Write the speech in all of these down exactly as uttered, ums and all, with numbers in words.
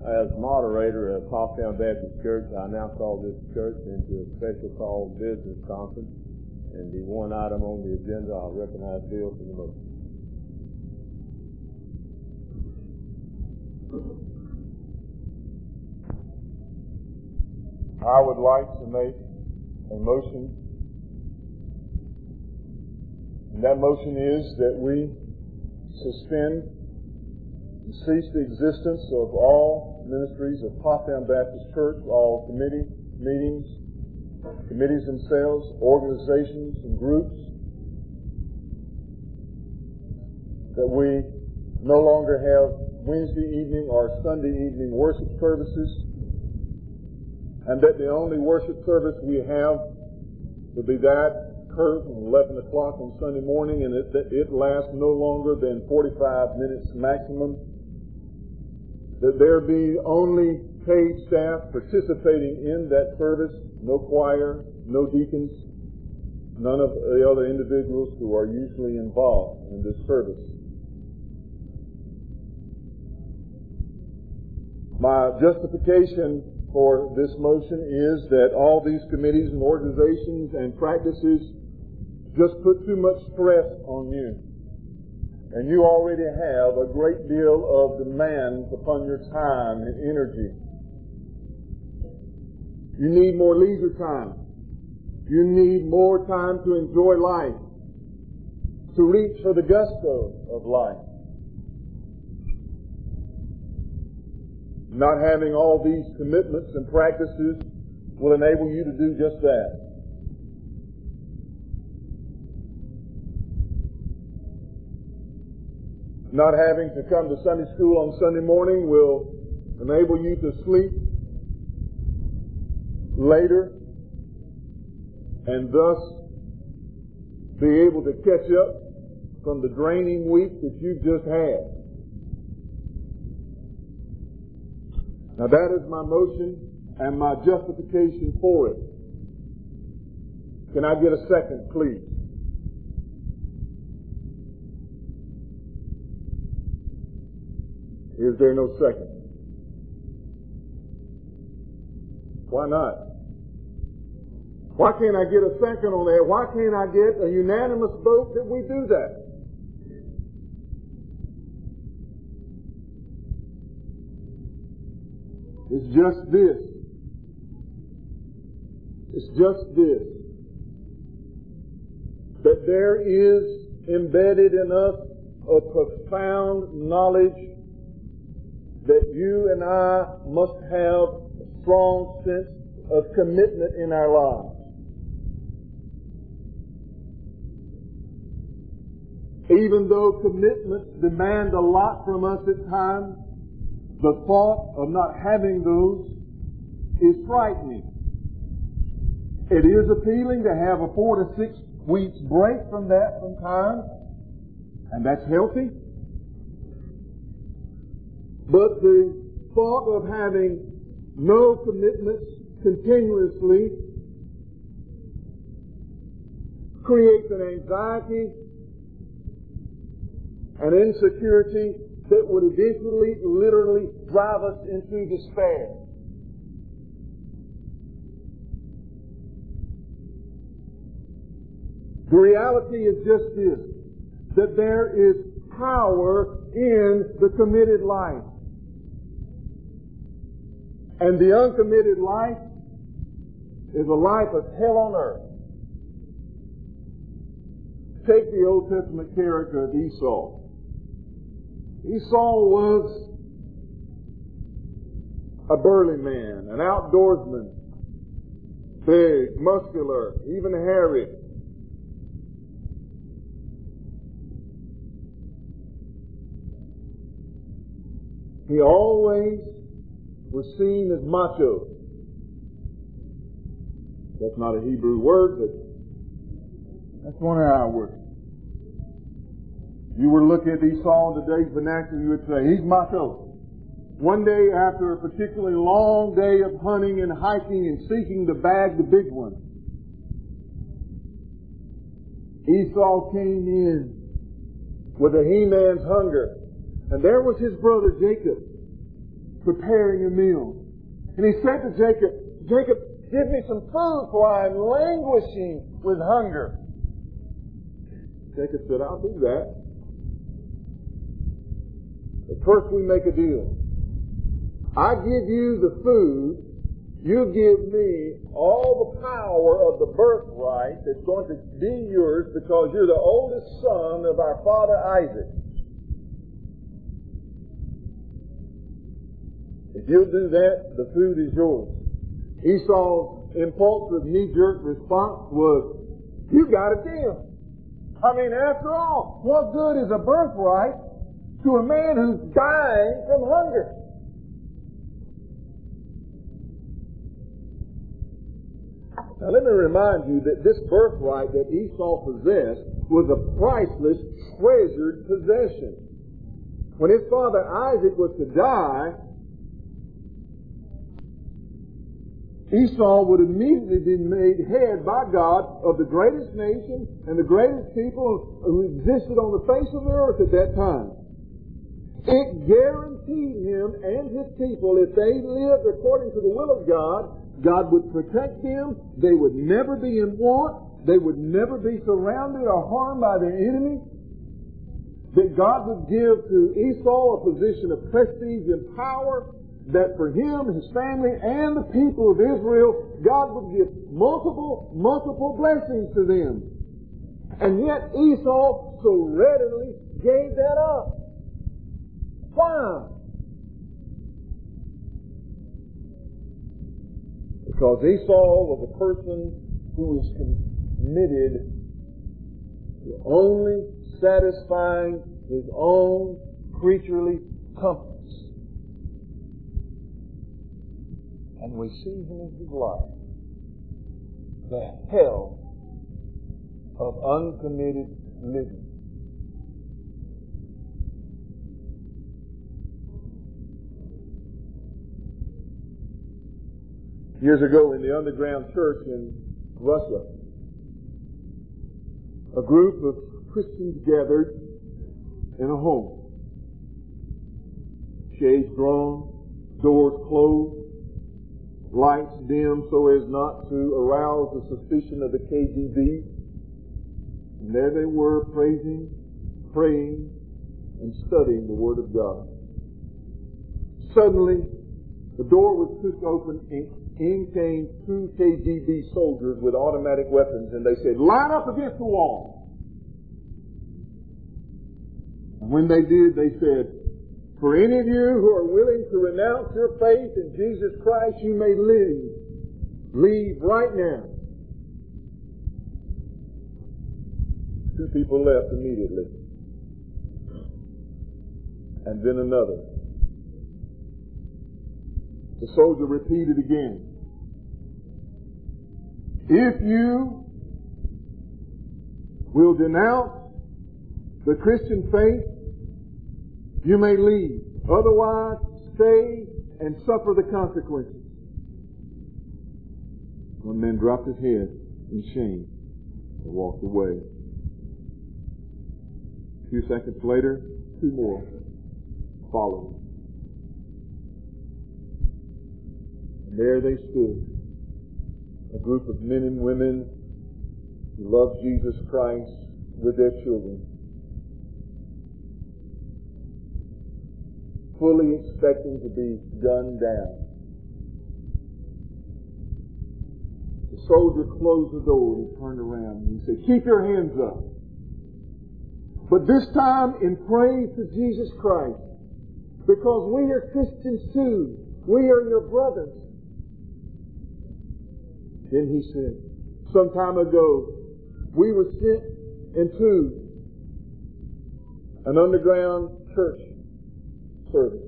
as moderator at Pottstown Baptist Church, I now call this church into a special called business conference. And the one item on the agenda, I'll recognize Bill for the motion. I would like to make a motion. And that motion is that we suspend and cease the existence of all ministries of Pottstown Baptist Church, all committee meetings, committees themselves, organizations and groups, that we no longer have Wednesday evening or Sunday evening worship services, and that the only worship service we have will be that occurs at eleven o'clock on Sunday morning, and it, it lasts no longer than forty-five minutes maximum. That there be only paid staff participating in that service, no choir, no deacons, none of the other individuals who are usually involved in this service. My justification for this motion is that all these committees and organizations and practices just put too much stress on you. And you already have a great deal of demands upon your time and energy. You need more leisure time. You need more time to enjoy life, to reach for the gusto of life. Not having all these commitments and practices will enable you to do just that. Not having to come to Sunday school on Sunday morning will enable you to sleep later and thus be able to catch up from the draining week that you've just had. Now that is my motion and my justification for it. Can I get a second, please? Is there no second? Why not? Why can't I get a second on that? Why can't I get a unanimous vote that we do that? It's just this. It's just this. That there is embedded in us a profound knowledge that you and I must have a strong sense of commitment in our lives. Even though commitments demand a lot from us at times, the thought of not having those is frightening. It is appealing to have a four to six weeks break from that from time, and that's healthy. But the thought of having no commitments continuously creates an anxiety and insecurity that would eventually literally drive us into despair. The reality is just this, that there is power in the committed life. And the uncommitted life is a life of hell on earth. Take the Old Testament character of Esau. Esau was a burly man, an outdoorsman, big, muscular, even hairy. He always was seen as macho. That's not a Hebrew word, but that's one of our words. You were to look at Esau in today's vernacular, you would say, he's macho. One day after a particularly long day of hunting and hiking and seeking to bag the big one, Esau came in with a he-man's hunger. And there was his brother Jacob, preparing a meal. And he said to Jacob, Jacob, give me some food, for I am languishing with hunger. Jacob said, I'll do that. But first we make a deal. I give you the food, you give me all the power of the birthright that's going to be yours because you're the oldest son of our father Isaac. If you'll do that, the food is yours. Esau's impulsive knee-jerk response was, you got a deal. I mean, after all, what good is a birthright to a man who's dying from hunger? Now let me remind you that this birthright that Esau possessed was a priceless, treasured possession. When his father Isaac was to die, Esau would immediately be made head by God of the greatest nation and the greatest people who existed on the face of the earth at that time. It guaranteed him and his people, if they lived according to the will of God, God would protect them. They would never be in want. They would never be surrounded or harmed by their enemy. That God would give to Esau a position of prestige and power, that for him, his family, and the people of Israel, God would give multiple, multiple blessings to them. And yet Esau so readily gave that up. Why? Because Esau was a person who was committed to only satisfying his own creaturely comforts. And we see in his life the hell of uncommitted living. Years ago in the underground church in Russia, a group of Christians gathered in a home. Shades drawn, doors closed, lights dim so as not to arouse the suspicion of the K G B. And there they were, praising, praying, and studying the Word of God. Suddenly, the door was pushed open and in came two K G B soldiers with automatic weapons, and they said, line up against the wall. And when they did, they said, for any of you who are willing to renounce your faith in Jesus Christ, you may leave. Leave right now. Two people left immediately. And then another. The soldier repeated again. If you will denounce the Christian faith, you may leave. Otherwise, stay and suffer the consequences. One man dropped his head in shame and walked away. A few seconds later, two more followed. And there they stood, a group of men and women who loved Jesus Christ with their children, fully expecting to be gunned down. The soldier closed the door and he turned around and he said, keep your hands up. But this time in praise to Jesus Christ, because we are Christians too. We are your brothers. Then he said, some time ago, we were sent into an underground church service.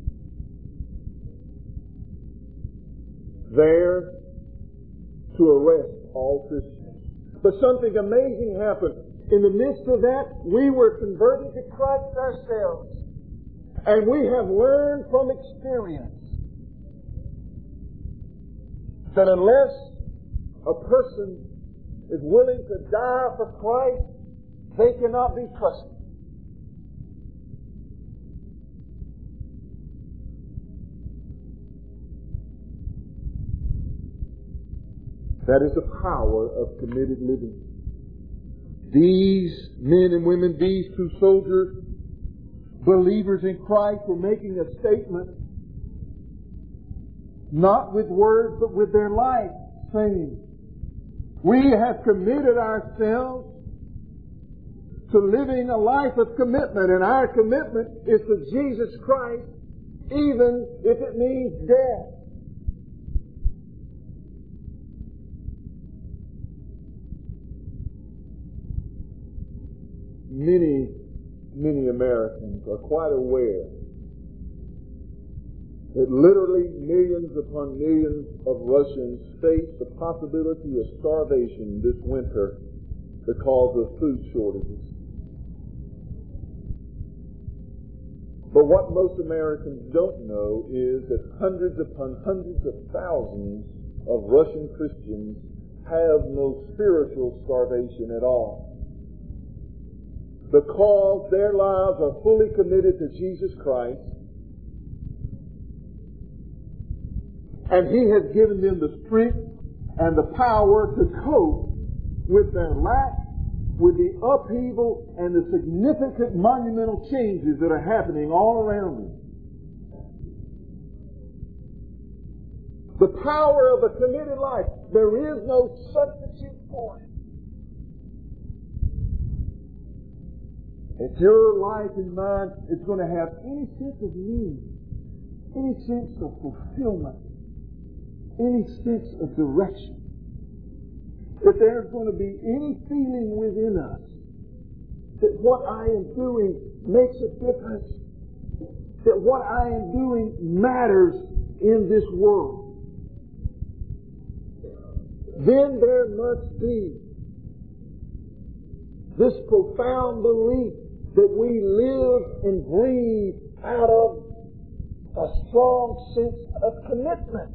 There to arrest all Christians. But something amazing happened. In the midst of that, we were converted to Christ ourselves. And we have learned from experience that unless a person is willing to die for Christ, they cannot be trusted. That is the power of committed living. These men and women, these two soldiers, believers in Christ, were making a statement, not with words, but with their life, saying, we have committed ourselves to living a life of commitment, and our commitment is to Jesus Christ, even if it means death. Many, many Americans are quite aware that literally millions upon millions of Russians face the possibility of starvation this winter because of food shortages. But what most Americans don't know is that hundreds upon hundreds of thousands of Russian Christians have no spiritual starvation at all, because their lives are fully committed to Jesus Christ, and He has given them the strength and the power to cope with their lack, with the upheaval and the significant monumental changes that are happening all around them. The power of a committed life, there is no substitute for it. If your life and mine is going to have any sense of meaning, any sense of fulfillment, any sense of direction, if there's going to be any feeling within us that what I am doing makes a difference, that what I am doing matters in this world, then there must be this profound belief that we live and breathe out of a strong sense of commitment.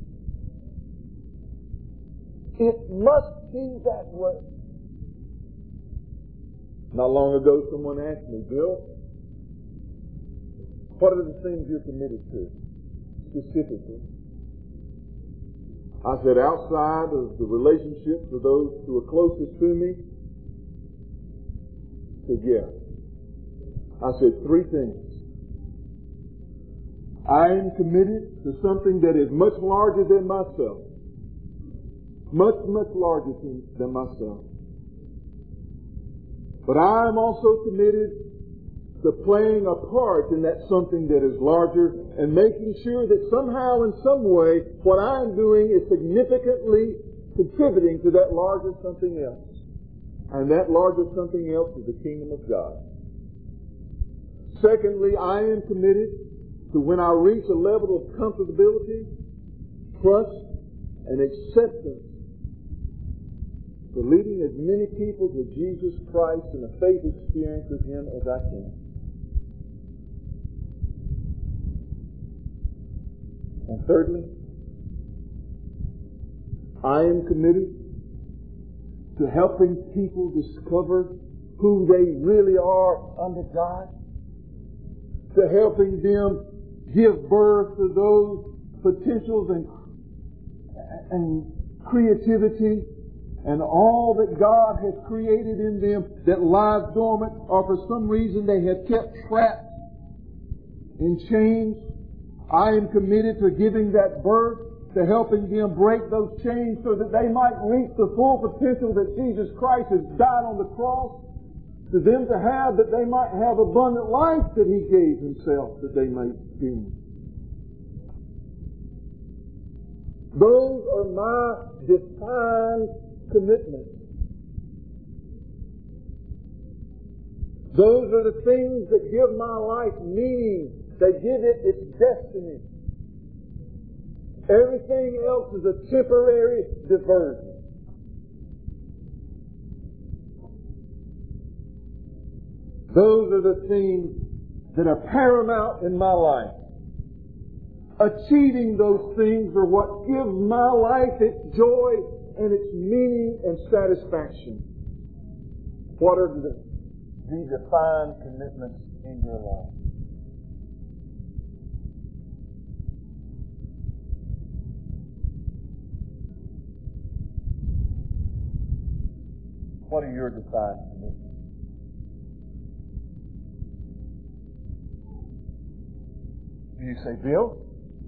It must be that way. Not long ago, someone asked me, Bill, what are the things you're committed to, specifically? I said, outside of the relationships with those who are closest to me, I said, yeah. I said three things. I am committed to something that is much larger than myself. Much, much larger than myself. But I am also committed to playing a part in that something that is larger and making sure that somehow, in some way, what I am doing is significantly contributing to that larger something else. And that larger something else is the kingdom of God. Secondly, I am committed to, when I reach a level of comfortability, trust, and acceptance, for leading as many people to Jesus Christ in a faith experience with Him as I can. And thirdly, I am committed to helping people discover who they really are under God, to helping them give birth to those potentials and, and creativity and all that God has created in them that lies dormant, or for some reason they have kept trapped in chains. I am committed to giving that birth, to helping them break those chains so that they might reach the full potential that Jesus Christ has died on the cross to them to have, that they might have abundant life that He gave Himself that they might experience. Those are my defined commitments. Those are the things that give my life meaning, that give it its destiny. Everything else is a temporary diversion. Those are the things that are paramount in my life. Achieving those things are what gives my life its joy and its meaning and satisfaction. What are the, the defined commitments in your life? What are your defined commitments? Do you say, Bill?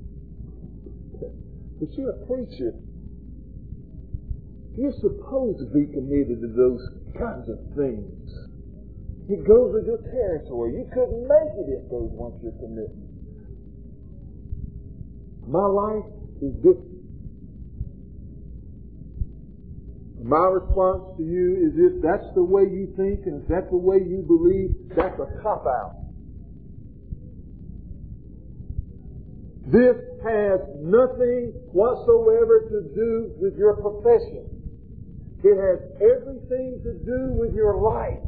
But you're a preacher. You're supposed to be committed to those kinds of things. It goes with your territory. You couldn't make it if those weren't your commitments. My life is different. My response to you is, if that's the way you think and if that's the way you believe, that's a cop-out. This has nothing whatsoever to do with your profession. It has everything to do with your life.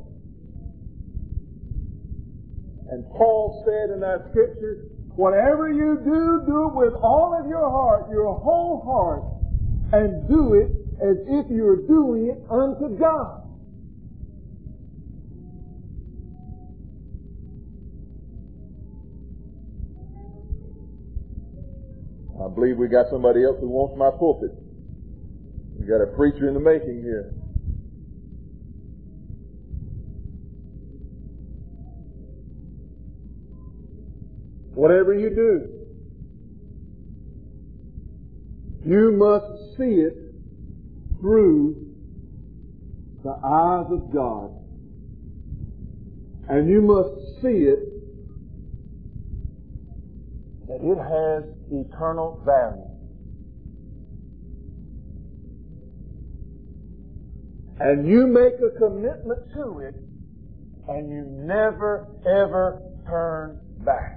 And Paul said in our scriptures, whatever you do, do it with all of your heart, your whole heart, and do it as if you're doing it unto God. I believe we got somebody else who wants my pulpit. We got a preacher in the making here. Whatever you do, you must see it through the eyes of God. And you must see it that it has eternal value. And you make a commitment to it, and you never, ever turn back.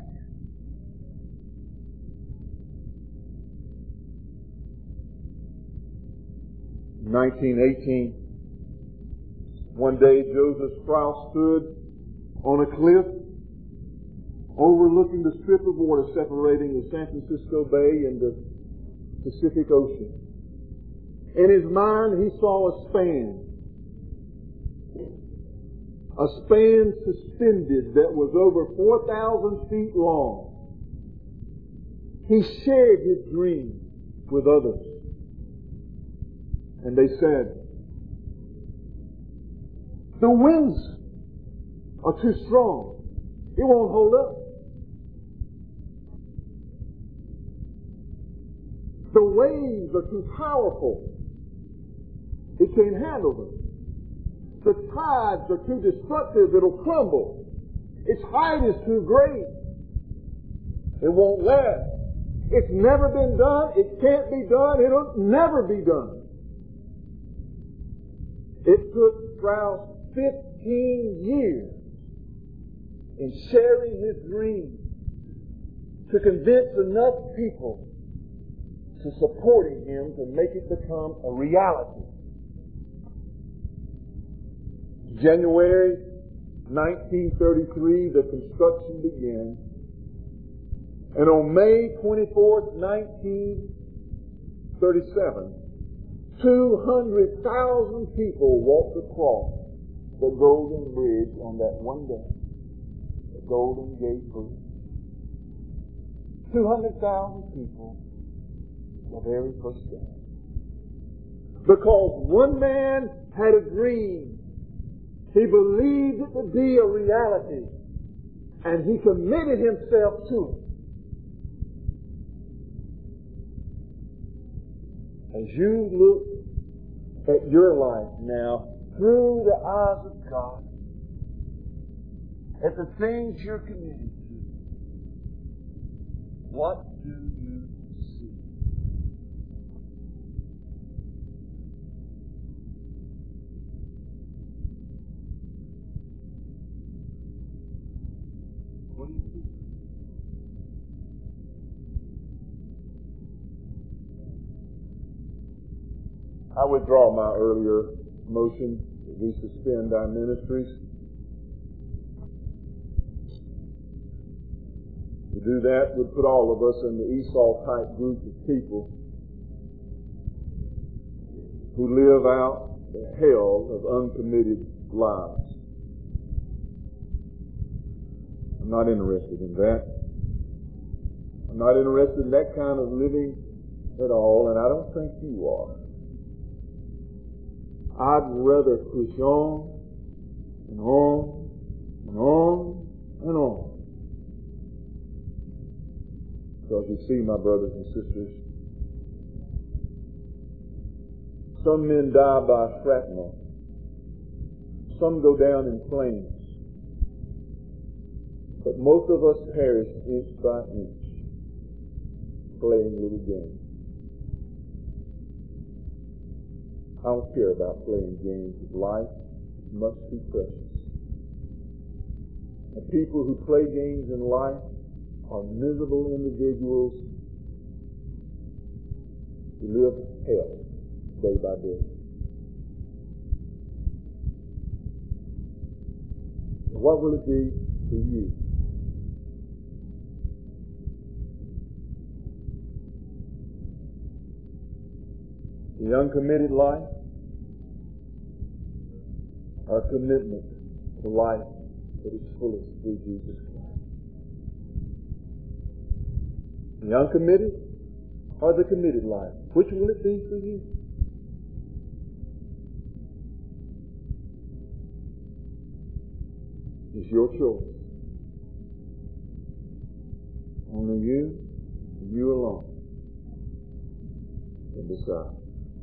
nineteen eighteen, one day Joseph Strauss stood on a cliff overlooking the strip of water separating the San Francisco Bay and the Pacific Ocean. In his mind, he saw a span. A span suspended that was over four thousand feet long. He shared his dream with others. And they said, the winds are too strong. It won't hold up. The waves are too powerful. It can't handle them. The tides are too destructive. It'll crumble. Its height is too great. It won't last. It's never been done. It can't be done. It'll never be done. It took Strauss fifteen years in sharing his dream to convince enough people to supporting him to make it become a reality. January nineteen thirty-three, the construction began. And on May twenty-fourth, nineteen thirty-seven, two hundred thousand people walked across the Golden Bridge on that one day. The Golden Gate Bridge. two hundred thousand people the very first day. Because one man had a dream. He believed it to be a reality. And he committed himself to it. As you look at your life now through the eyes of God, at the things you're committed to, what do you see? What do you see? I withdraw my earlier motion that we suspend our ministries. To do that would put all of us in the Esau-type group of people who live out the hell of uncommitted lives. I'm not interested in that. I'm not interested in that kind of living at all, and I don't think you are. I'd rather push on and on and on and on. Because you see, my brothers and sisters, some men die by shrapnel. Some go down in flames. But most of us perish inch by inch, playing little games. I don't care about playing games with life. It's much too precious. And people who play games in life are miserable individuals who live hell day by day. What will it be for you? The uncommitted life, our commitment to life that is fullest through Jesus Christ. The uncommitted or the committed life? Which will it be for you? It's your choice. Only you, you alone, can decide.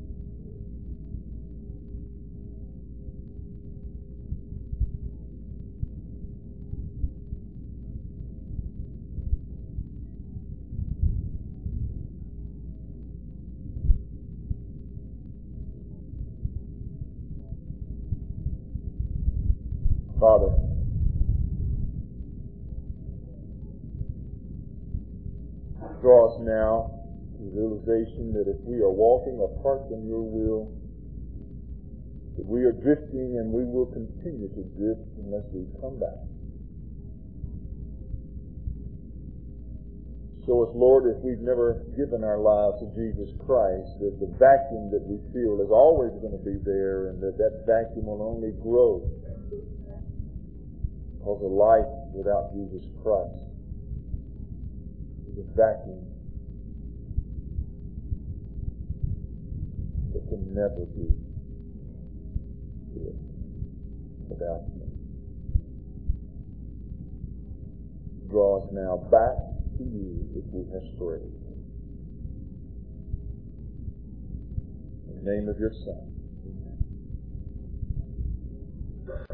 Father, draw us now to the realization that if we are walking apart from your will, that we are drifting and we will continue to drift unless we come back. Show us, Lord, if we've never given our lives to Jesus Christ, that the vacuum that we feel is always going to be there, and that that vacuum will only grow. Because a life without Jesus Christ is a vacuum that can never be filled without Him. Draw us now back to you if we have strayed. In the name of your Son,